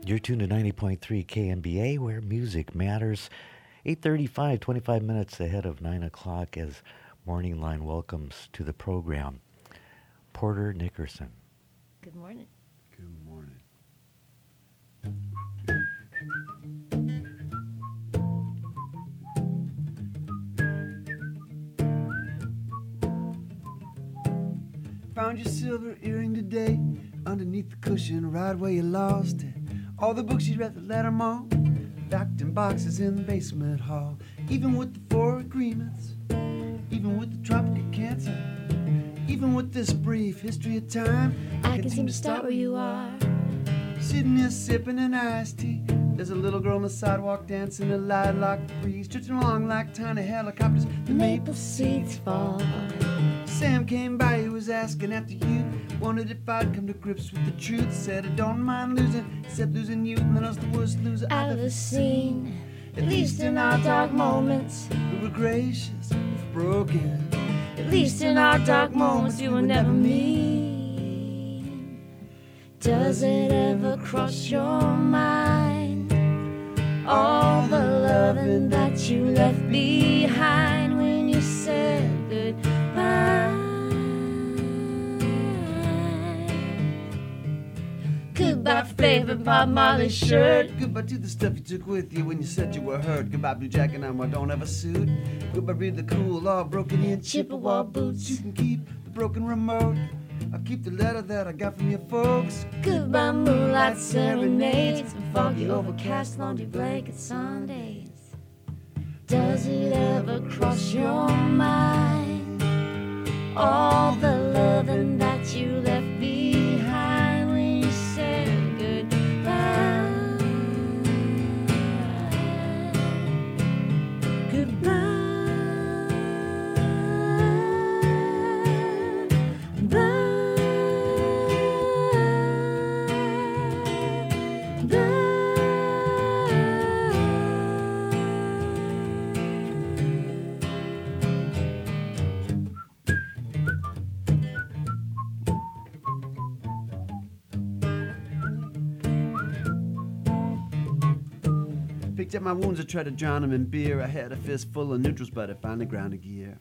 You're tuned to 90.3 KMBA, where music matters. 8:35, 25 minutes ahead of 9 o'clock as Morning Line welcomes to the program Porter Nickerson. Good morning. Good morning. Found your silver earring today underneath the cushion right where you lost it. All the books you read, let them all packed in boxes in the basement hall. Even with the 4 agreements, even with the tropical cancer, even with this brief history of time, I can seem to start where you are. Sitting here sipping an iced tea. There's a little girl on the sidewalk dancing a lilac breeze, drifting along like tiny helicopters. The maple seeds fall. Sam came by, he was asking after you. Wondered if I'd come to grips with the truth. Said I don't mind losing, except losing you. And then I was the worst loser I've ever seen. At least in our dark moments, we were gracious, if broken. at least in our dark moments, we were never mean. Does it ever cross your mind all the loving that you left behind when you said goodbye? Goodbye, flavor Bob Marley shirt. Goodbye to the stuff you took with you when you said you were hurt. Goodbye, blue jacket, now I don't have a suit. Goodbye, read the cool, all broken in Chippewa boots. You can keep the broken remote. I'll keep the letter that I got from your folks. Goodbye, moonlight serenades and foggy, overcast, laundry blanket Sundays. Does it ever cross your mind all the loving that you left behind when you said goodbye? Goodbye. Picked up my wounds, I tried to drown them in beer. I had a fist full of neutrals, but I finally ground a gear.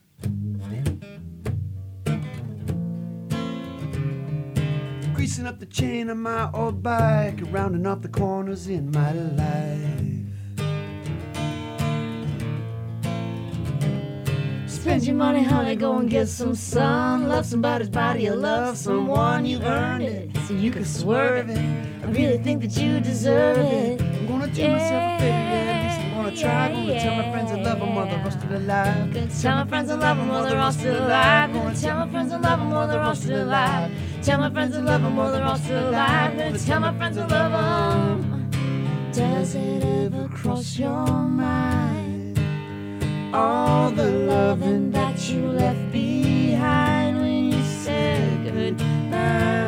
Greasing up the chain on my old bike, rounding off the corners in my life. Spend your money, honey, go and get some sun. Love somebody's body, you love someone, you earned it, so you can swerve it. I really think that you deserve it. I'm gonna do myself a favor, at least I'm gonna try. Gonna tell my friends I love them while they're all still alive. Gonna tell my friends I love them while they're all still alive. Gonna tell my friends I love them while they're all still alive. Tell my friends I love them while they're all still alive. Gonna tell my friends I love them. Does it ever cross your mind all the loving that you left behind when you said goodbye?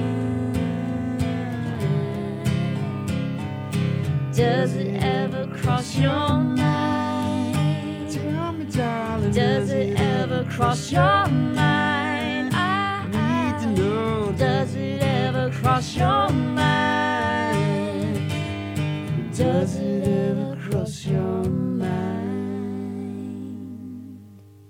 Does it ever cross your mind? Tell me, darling, Does it ever cross your mind? I need to know. Does it ever cross your mind? Does it ever cross your mind?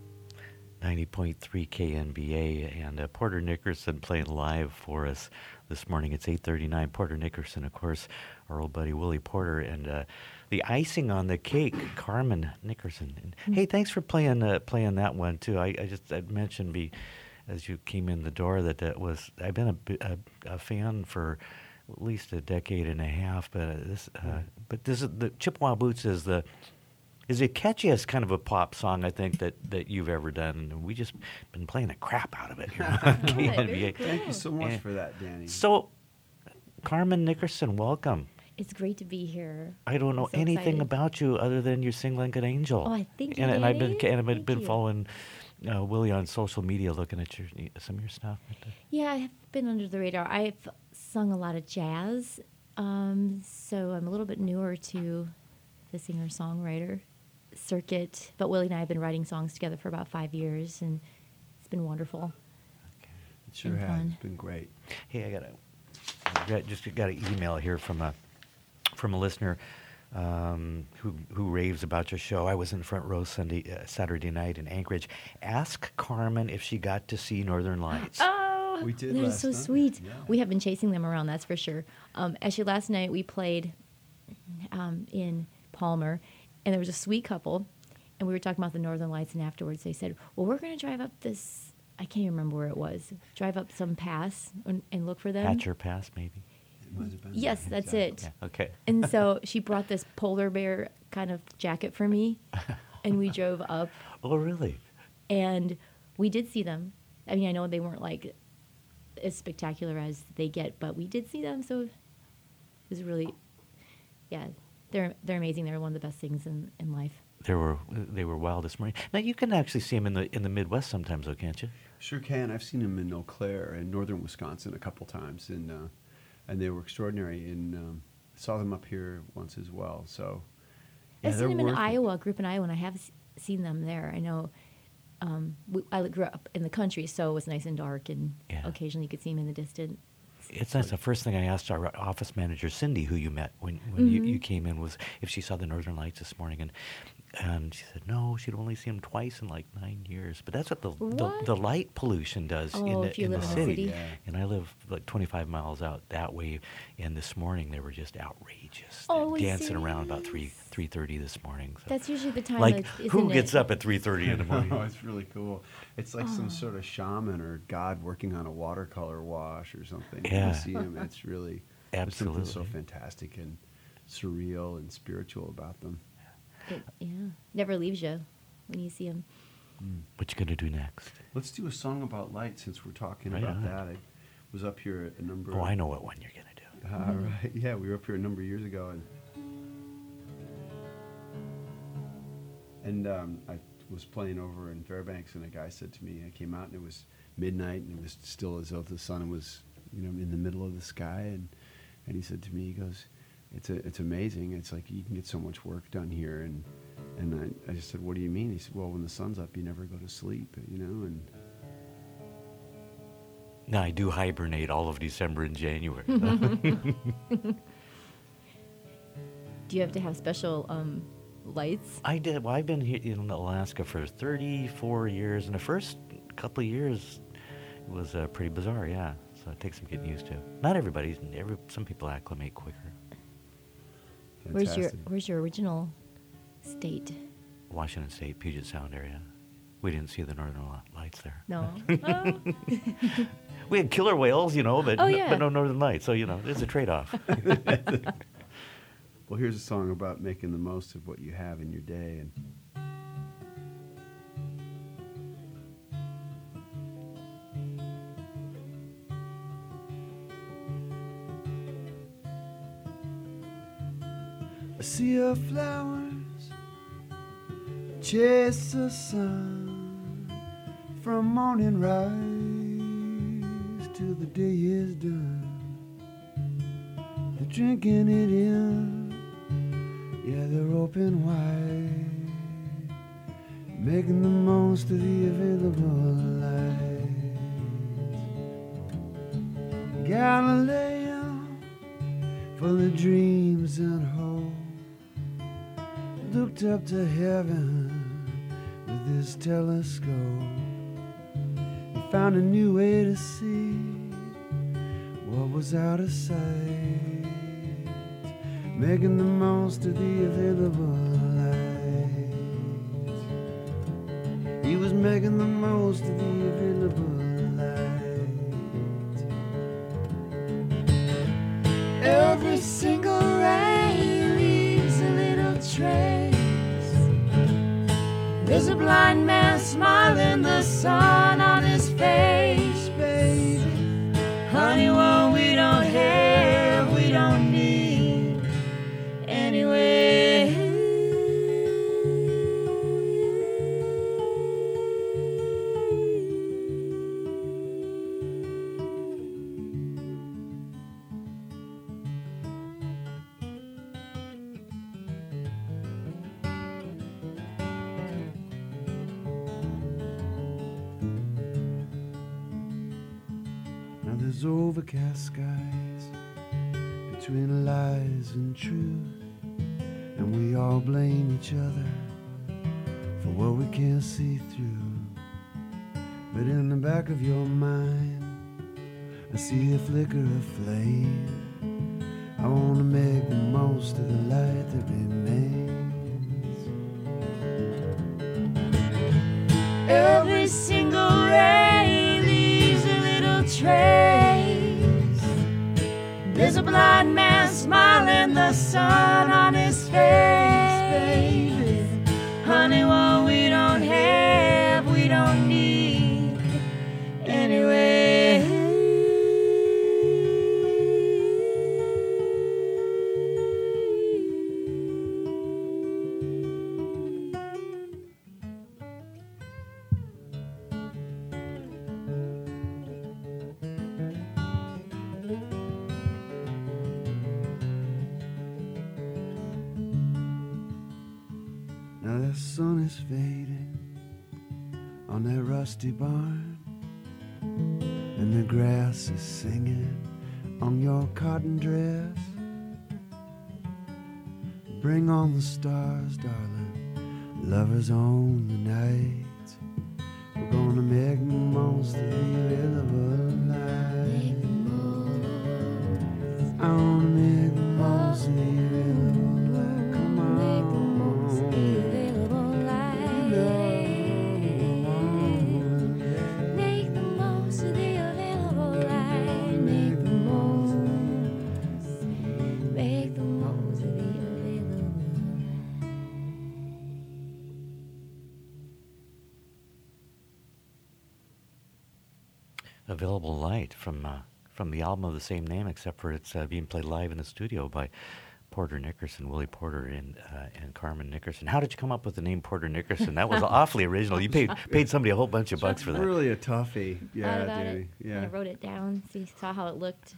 90.3 KNBA and Porter Nickerson playing live for us this morning. It's 8:39. Porter Nickerson, of course, our old buddy Willie Porter, and the icing on the cake, Carmen Nickerson. And, hey, thanks for playing that one too. I'd mentioned as you came in the door that I've been a fan for at least a decade and a half, but this is the Chippewa Boots is the catchiest kind of a pop song I think that you've ever done, and we just been playing the crap out of it here on KNBA. Thank you so much for that, Danny. So, Carmen Nickerson, welcome. It's great to be here. I don't know I'm so anything excited. about you other than you sing like an angel. Oh, I think you and I've did. been Thank you. following Willie on social media, looking at some of your stuff. Yeah, I have been under the radar. I've sung a lot of jazz, so I'm a little bit newer to the singer-songwriter circuit. But Willie and I have been writing songs together for about 5 years, and it's been wonderful. It sure and has. fun. It's been great. Hey, I got an email here from from a listener who raves about your show. I was in front row Saturday night in Anchorage. Ask Carmen if she got to see Northern Lights. Oh, We did that is last so night. sweet. Yeah. We have been chasing them around, that's for sure. Actually, last night we played in Palmer, and there was a sweet couple, and we were talking about the Northern Lights, and afterwards they said, well, we're going to drive up this, I can't even remember where it was, drive up some pass and look for them. Hatcher Pass, maybe. It might have been. Yes, that's it. Yeah. Okay. And so she brought this polar bear kind of jacket for me, and we drove up, Oh, really? and we did see them. I mean, I know they weren't like as spectacular as they get, but we did see them, so it was really, yeah, they're amazing. They're one of the best things in life. They were wild this morning. Now you can actually see them in the Midwest sometimes, though, can't you? Sure can. I've seen them in Eau Claire in northern Wisconsin a couple times, and they were extraordinary. And saw them up here once as well. So yeah, I've they're seen them in worth it. Iowa, I grew up in Iowa, and I have seen them there. I know I grew up in the country, so it was nice and dark, and Yeah. occasionally you could see them in the distance. It's nice. The first thing I asked our office manager, Cindy, who you met when you came in, was if she saw the Northern Lights this morning. And she said, no, she'd only seen them twice in like 9 years. But that's what What? the light pollution does Oh, in if you the live in the city. city. Yeah. And I live like 25 miles out that way. And this morning they were just outrageous. Oh, They're dancing around about serious? 3:30 this morning. So. That's usually the time. like, isn't who it? gets up at 3:30 in the morning? Oh, it's really cool. It's like some sort of shaman or god working on a watercolor wash or something. Yeah. You see him, it's really there's something so Absolutely. fantastic and surreal and spiritual about them. Yeah, never leaves you when you see them. What you going to do next? Let's do a song about light since we're talking Right about on. that. I was up here a number. Oh, I know what one you're going to do. Right. Yeah, we were up here a number of years ago, and I was playing over in Fairbanks, and a guy said to me, I came out and it was midnight, and it was still as though the sun was, in the middle of the sky, and he said to me, he goes, it's amazing. It's like you can get so much work done here, and I just said, what do you mean? He said, well, when the sun's up, you never go to sleep, and. No, I do hibernate all of December and January. Do you have to have special lights? I did. Well, I've been here in Alaska for 34 years, and the first couple of years was pretty bizarre, yeah. So it takes some getting used to. Not everybody's. Some people acclimate quicker. Fantastic. Where's your original state? Washington State, Puget Sound area. We didn't see the Northern Lights there. No. Oh. We had killer whales, but Oh, yeah. but no Northern Lights. So there's a trade-off. Well, here's a song about making the most of what you have in your day. And a sea of flowers chase the sun from morning rise till the day is done. They're drinking it in, yeah, they're open wide, making the most of the available light. Galileo, full of dreams and hope, looked up to heaven with his telescope. He found a new way to see what was out of sight, making the most of the available light. He was making the most of the available light. Every single ray leaves a little trace. There's a blind man smiling, the sun on his face, baby. Honey, what we don't have, we don't need anyway. Now there's overcast skies between lies and truth, and we all blame each other for what we can't see through. But in the back of your mind, I see a flicker of flame. I wanna make the most of the light that remains. Every single ray leaves a little trace. There's a blind man smiling, the sun on his face, baby. Honey, what we don't have, we don't need anyway. Now the sun is fading on that rusty barn, and the grass is singing on your cotton dress. Bring on the stars, darling, lovers own the night. We're gonna make the most of the available light. I wanna make the most of the available light. Come on. Available Light from the album of the same name, except for it's being played live in the studio by Porter Nickerson, Willie Porter, and Carmen Nickerson. How did you come up with the name Porter Nickerson? That was awfully original. You paid somebody a whole bunch of bucks for that. Really a toughie. Thought Yeah, about dude. it, Yeah. and I wrote it down, saw how it looked.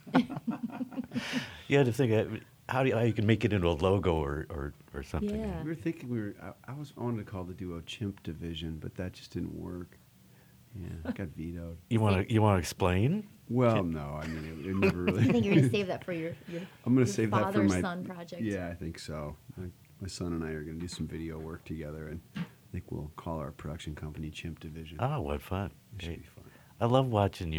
You had to think how you can make it into a logo or something. Yeah. We were thinking I wanted to call the duo Chimp Division, but that just didn't work. Yeah, it got vetoed. You want to explain? Well, no, I mean it never really. I think you're going to save that for your I'm going to save that for my father-son project. Yeah, I think so. My son and I are going to do some video work together, and I think we'll call our production company Chimp Division. Oh, what fun! It should be fun. I love watching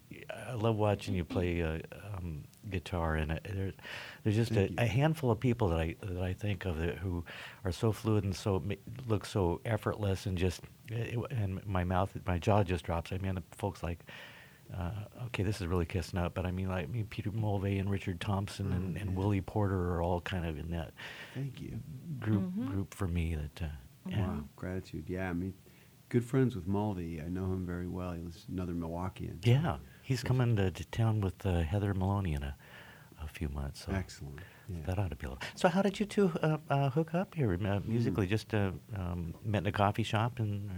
you play guitar, and there's just a handful of people that I think of who are so fluid and look so effortless, and just and my jaw just drops. I mean, folks like. Okay, this is really kissing up, but I mean Peter Mulvey and Richard Thompson and Willie Porter are all kind of in that Thank you. group for me. That yeah. Wow, gratitude. Yeah, I mean, good friends with Mulvey. I know him very well. He was another Milwaukeean. Yeah, he's coming to town with Heather Maloney in a few months. So Excellent. Yeah. that ought to be. So how did you two hook up here musically? Just met in a coffee shop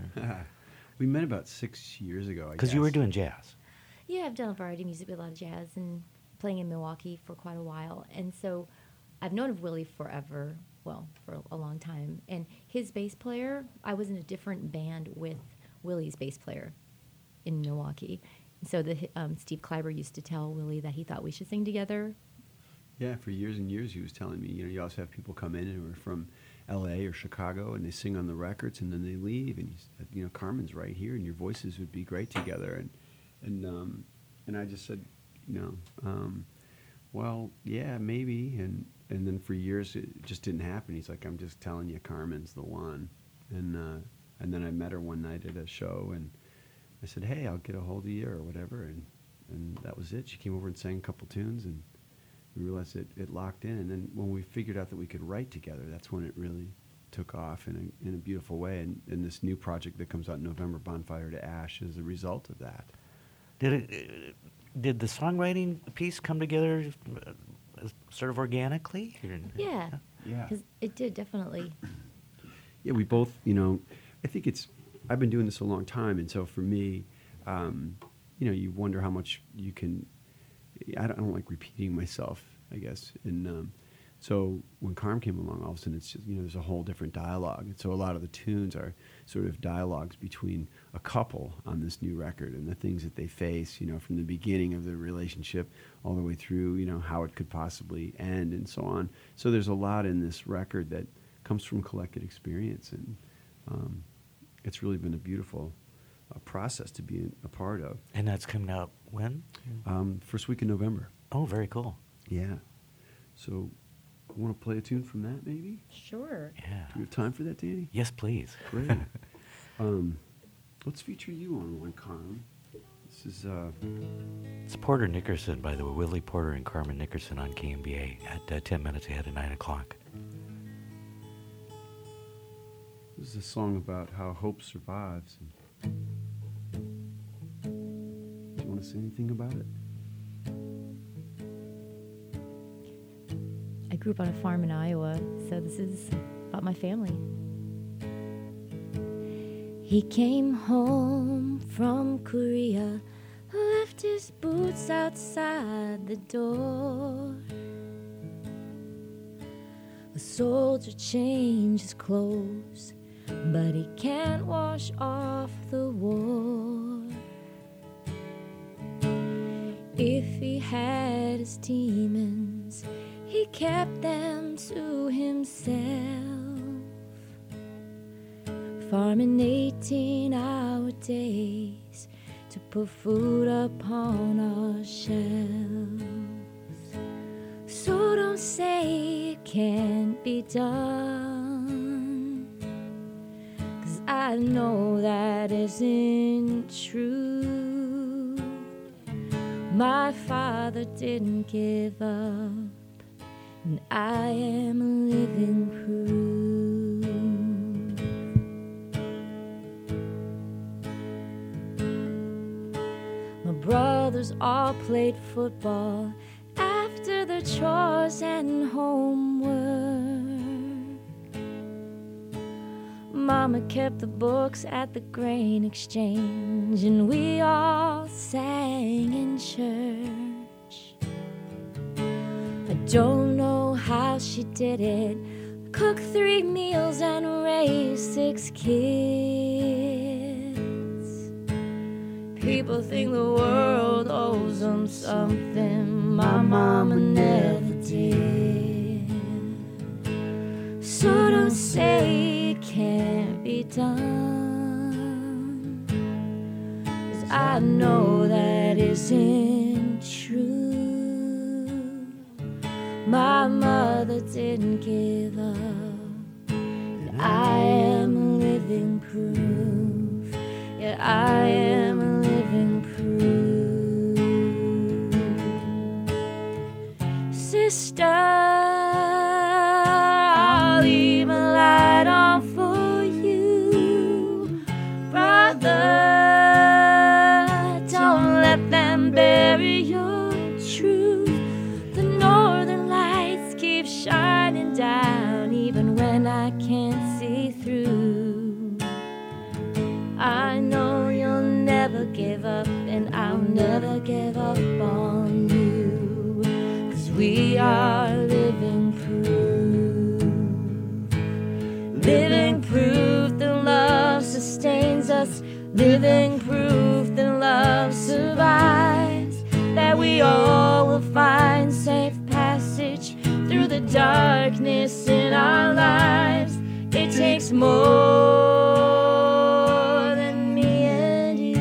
We met about 6 years ago. because you were doing jazz. Yeah, I've done a variety of music with a lot of jazz and playing in Milwaukee for quite a while. And so I've known of Willie forever, well, for a long time. And his bass player, I was in a different band with Willie's bass player in Milwaukee. And so Steve Kleiber used to tell Willie that he thought we should sing together. Yeah, for years and years he was telling me, you also have people come in who are from L.A. or Chicago, and they sing on the records, and then they leave, and he said, Carmen's right here, and your voices would be great together. And I just said, well, yeah, maybe. And then for years it just didn't happen. He's like, I'm just telling you, Carmen's the one. And then I met her one night at a show, and I said, hey, I'll get a hold of you or whatever. And that was it. She came over and sang a couple tunes, and we realized it locked in. And then when we figured out that we could write together, that's when it really took off in a beautiful way. And this new project that comes out in November, Bonfire to Ash, is a result of that. Did the songwriting piece come together sort of organically? Yeah. Yeah. 'Cause it did, definitely. Yeah, we both, I think I've been doing this a long time, and so for me, you wonder how much you can, I don't like repeating myself, I guess, and So when Carm came along, all of a sudden it's just, there's a whole different dialogue. And so a lot of the tunes are sort of dialogues between a couple on this new record and the things that they face, from the beginning of the relationship all the way through, how it could possibly end and so on. So there's a lot in this record that comes from collected experience, and it's really been a beautiful process to be a part of. And that's coming out when? First week in November. Oh, very cool. Yeah. So want to play a tune from that, maybe? Sure. Yeah. Do we have time for that, Danny? Yes, please. Great. Let's feature you on one, Carm. This is... It's Porter Nickerson, by the way. Willie Porter and Carmen Nickerson on KMBA at 10 minutes ahead of 9 o'clock. This is a song about how hope survives. Do you want to say anything about it? I grew up on a farm in Iowa, so this is about my family. He came home from Korea, left his boots outside the door. A soldier changed his clothes, but he can't wash off the war. If he had his demons, he kept them to himself. Farming 18-hour days to put food upon our shelves. So don't say it can't be done, 'cause I know that isn't true. My father didn't give up, and I am a living proof. My brothers all played football after the chores and homework. Mama kept the books at the grain exchange, and we all sang in church. I don't know how she did it, cooked 3 meals and raised 6 kids. People think the world owes them something my mama never did. So don't say it can't be done, 'cause I know that isn't true. My mother didn't give up, and I am a living proof. Yeah, I am a living proof. Sister, I'll leave a light on for you. Brother, don't let them bury your truth. The northern lights keep shining down even when I can't see through. I know you'll never give up, and I'll never give up on you, 'cause we are living proof. Living proof that love sustains us. Living proof that love survives. That we all will find safe passage through the darkness in our lives. It takes more than me and you.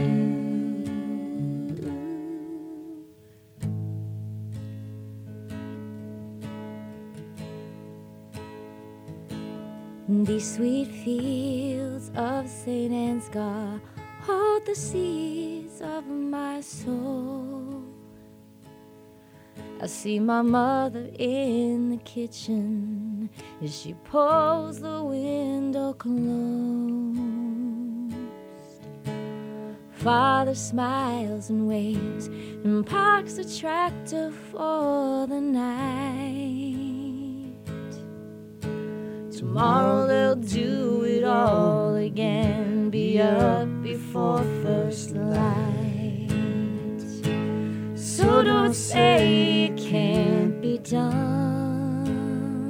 These sweet fields of St. Ansgar hold the seeds of my soul. I see my mother in the kitchen as she pulls the window closed. Father smiles and waves and parks the tractor for the night. Tomorrow they'll do it all again, be up before first light. So don't say it can't be done,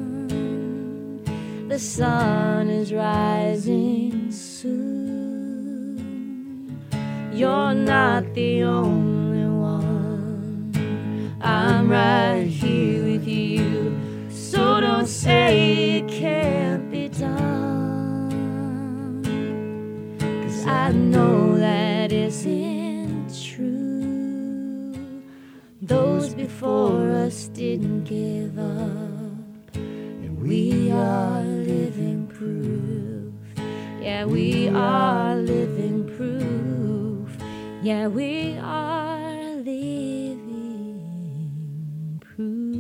the sun is rising soon. You're not the only one. I'm right here with you. So don't say it can't be done. 'Cause I know that isn't true. Those before us didn't give up. And we are living proof. Yeah, we are living proof. Yeah, we are living proof.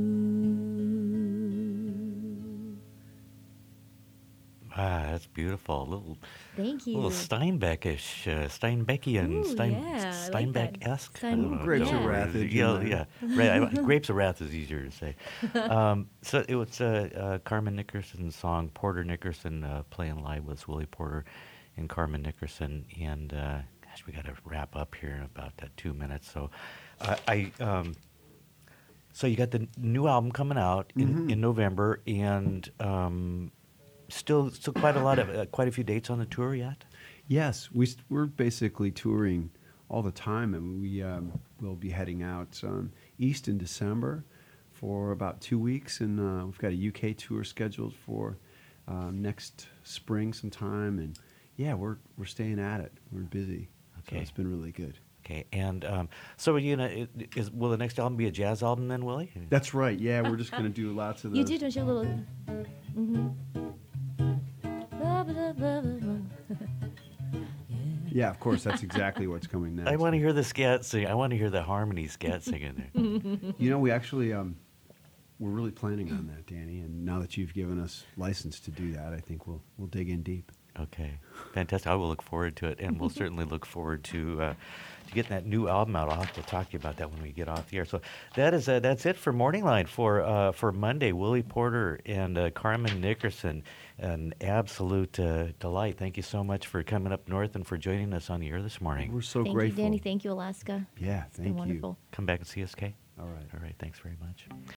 Ah, that's beautiful. Thank you. Little Steinbeckish, Steinbeckian, Ooh, yeah, I like that. Steinbeck-esque. Stein- I don't know. Grapes of Don't- Wrath in Yeah, there. yeah. Grapes of Wrath is easier to say. So it was Carmen Nickerson's song, Porter Nickerson playing live with Willie Porter and Carmen Nickerson. And gosh, we got to wrap up here in about 2 minutes. So so you got the new album coming out in November, and still quite a few dates on the tour yet. Yes, we're basically touring all the time, and we'll be heading out east in December for about 2 weeks, and we've got a UK tour scheduled for next spring sometime, and yeah, we're staying at it. We're busy, Okay. so it's been really good. Okay, and so will the next album be a jazz album then, Willie? That's right. Yeah, we're just going to do lots of those. You do, don't you? A little. Mm-hmm. Yeah, of course. That's exactly what's coming next. I want to hear the scat sing. I want to hear the harmony scat singing there. You know, we actually we're really planning on that, Danny. And now that you've given us license to do that, I think we'll dig in deep. Okay, fantastic. I will look forward to it, and we'll certainly look forward to getting that new album out. I'll have to talk to you about that when we get off the air. So that's it for Morning Line for Monday. Willie Porter and Carmen Nickerson, an absolute delight. Thank you so much for coming up north and for joining us on the air this morning. We're so Thank grateful. you, Danny. Thank you, Alaska. Yeah, It's been thank you. wonderful. Come back and see us, Kay. All right. All right, thanks very much.